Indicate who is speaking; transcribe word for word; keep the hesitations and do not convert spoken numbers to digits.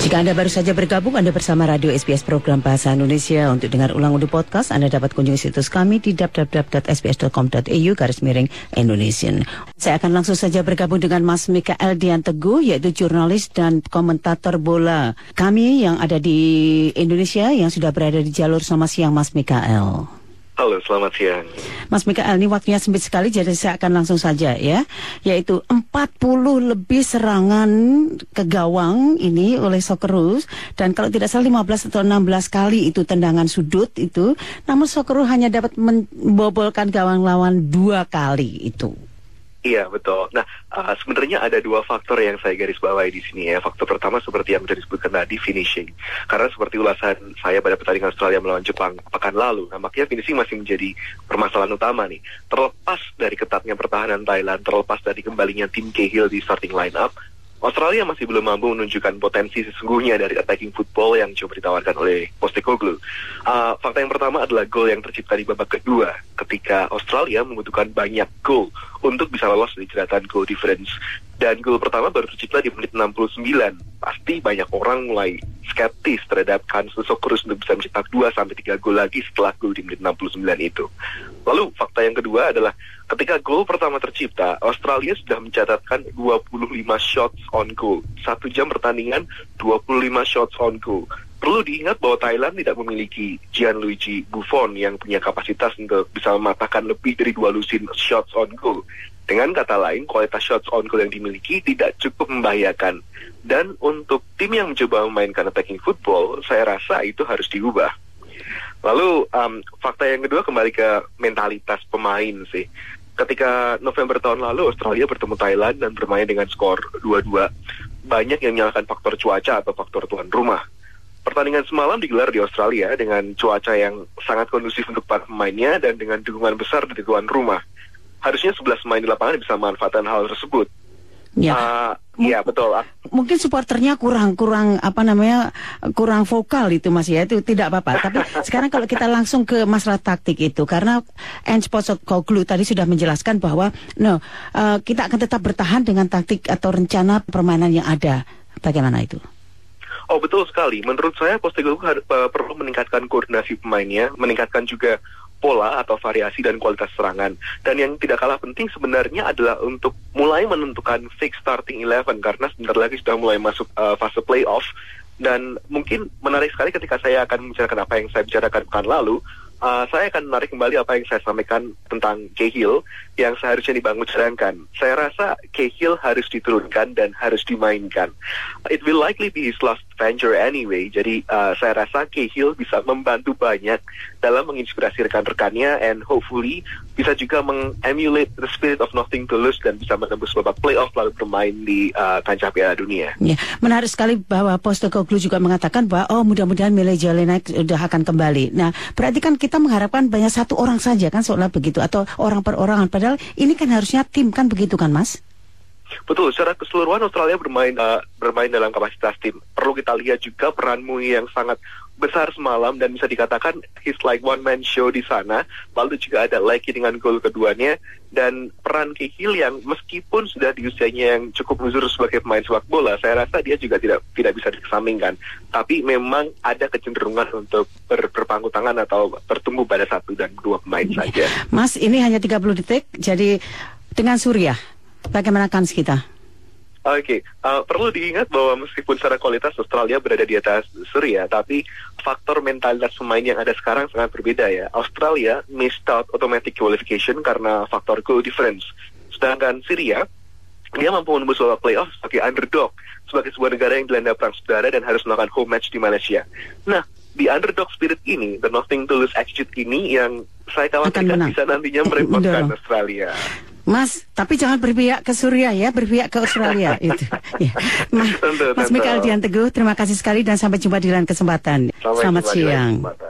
Speaker 1: Jika Anda baru saja bergabung, Anda bersama Radio S B S Program Bahasa Indonesia. Untuk dengar ulang untuk podcast, Anda dapat kunjungi situs kami di w w w dot s b s dot com dot a u garis miring Indonesian. Saya akan langsung saja bergabung dengan Mas Mikael Dian Teguh, yaitu jurnalis dan komentator bola kami yang ada di Indonesia yang sudah berada di jalur. Selamat siang, Mas Mikael.
Speaker 2: Halo, selamat siang.
Speaker 1: Mas Mikael, ini waktunya sempit sekali, jadi saya akan langsung saja ya. Yaitu empat puluh lebih serangan ke gawang ini oleh Socceroos. Dan kalau tidak salah lima belas atau enam belas kali itu tendangan sudut itu. Namun Socceroos hanya dapat membobolkan gawang lawan dua kali itu.
Speaker 2: Iya, betul. Nah, uh, sebenarnya ada dua faktor yang saya garis bawahi di sini ya. Faktor pertama seperti yang sudah disebutkan tadi, finishing. Karena seperti ulasan saya pada pertandingan Australia melawan Jepang pekan lalu, nah makanya finishing masih menjadi permasalahan utama nih. Terlepas dari ketatnya pertahanan Thailand, terlepas dari kembalinya tim Cahill di starting line-up, Australia masih belum mampu menunjukkan potensi sesungguhnya dari attacking football yang coba ditawarkan oleh Postecoglou. Uh, fakta yang pertama adalah gol yang tercipta di babak kedua ketika Australia membutuhkan banyak gol untuk bisa lolos dari jeratan goal difference. Dan gol pertama baru tercipta di menit enam puluh sembilan. Pasti banyak orang mulai skeptis terhadap Kansas Socceroos untuk bisa mencetak dua sampai tiga gol lagi setelah gol di menit enam puluh sembilan itu. Lalu fakta yang kedua adalah ketika gol pertama tercipta, Australia sudah mencatatkan dua puluh lima shots on goal. Satu jam pertandingan, dua puluh lima shots on goal. Perlu diingat bahwa Thailand tidak memiliki Gianluigi Buffon yang punya kapasitas untuk bisa mematahkan lebih dari dua lusin shots on goal. Dengan kata lain, kualitas shots on goal yang dimiliki tidak cukup membahayakan. Dan untuk tim yang mencoba memainkan attacking football, saya rasa itu harus diubah. Lalu um, fakta yang kedua kembali ke mentalitas pemain sih. Ketika November tahun lalu Australia bertemu Thailand dan bermain dengan skor dua dua, banyak yang menyalahkan faktor cuaca atau faktor tuan rumah. Pertandingan semalam digelar di Australia dengan cuaca yang sangat kondusif untuk para pemainnya dan dengan dukungan besar dari tuan rumah. Harusnya sebelas pemain di lapangan bisa memanfaatkan hal tersebut.
Speaker 1: Ya,
Speaker 2: uh, ya betul.
Speaker 1: Mungkin supporternya kurang kurang apa namanya kurang vokal itu Mas ya, itu tidak apa-apa. Tapi sekarang kalau kita langsung ke masalah taktik itu, karena Ange Postecoglou tadi sudah menjelaskan bahwa no uh, kita akan tetap bertahan dengan taktik atau rencana permainan yang ada. Bagaimana itu?
Speaker 2: Oh, betul sekali. Menurut saya Postecoglou uh, perlu meningkatkan koordinasi pemainnya, meningkatkan juga pola atau variasi dan kualitas serangan. Dan yang tidak kalah penting sebenarnya adalah untuk mulai menentukan fixed starting eleven, karena sebentar lagi sudah mulai masuk uh, fase playoff. Dan mungkin menarik sekali ketika saya akan membicarakan apa yang saya bicarakan pekan lalu, uh, saya akan menarik kembali apa yang saya sampaikan tentang Cahill yang seharusnya dibangun sedangkan. Saya rasa Cahill harus diturunkan dan harus dimainkan. It will likely be his last venture anyway. Jadi uh, saya rasa Cahill bisa membantu banyak dalam menginspirasi rekan-rekannya and hopefully bisa juga mengemulate the spirit of nothing to lose dan bisa menembus babak playoff lalu bermain di uh, kancah Piala Dunia.
Speaker 1: Ya, menarik sekali bahwa Postecoglou juga mengatakan bahwa oh mudah-mudahan Mile Jelinek sudah akan kembali. Nah, berarti kan kita mengharapkan banyak satu orang saja kan seolah begitu atau orang per orangan, padahal ini kan harusnya tim kan begitu kan Mas?
Speaker 2: Betul, secara keseluruhan Australia bermain uh, bermain dalam kapasitas tim. Perlu kita lihat juga peran Mui yang sangat besar semalam dan bisa dikatakan he's like one man show di sana. Lalu juga ada Lecky dengan gol keduanya dan peran Cahill yang meskipun sudah di usianya yang cukup uzur sebagai pemain sepak bola, saya rasa dia juga tidak tidak bisa dikesampingkan. Tapi memang ada kecenderungan untuk ber, berpangku tangan atau bertumbuh pada satu dan dua pemain saja.
Speaker 1: Mas, ini hanya tiga puluh detik, jadi dengan Suriah bagaimana kans kita?
Speaker 2: Oke, okay. uh, perlu diingat bahwa meskipun secara kualitas Australia berada di atas Suriah, tapi faktor mentalitas pemain yang ada sekarang sangat berbeda ya. Australia missed out automatic qualification karena faktor goal difference. Sedangkan Syria, dia mampu menembus babak playoff sebagai underdog, sebagai sebuah negara yang dilanda perang saudara dan harus melakukan home match di Malaysia. Nah, di underdog spirit ini, the nothing to lose attitude ini yang saya khawatirkan bisa nantinya merepotkan Australia.
Speaker 1: Mas, tapi jangan berpihak ke Suriah ya, berpihak ke Australia itu. Ya. Mas, Mas Mikael Dian Teguh, terima kasih sekali dan sampai jumpa di lain kesempatan.
Speaker 2: Selamat,
Speaker 1: Selamat siang.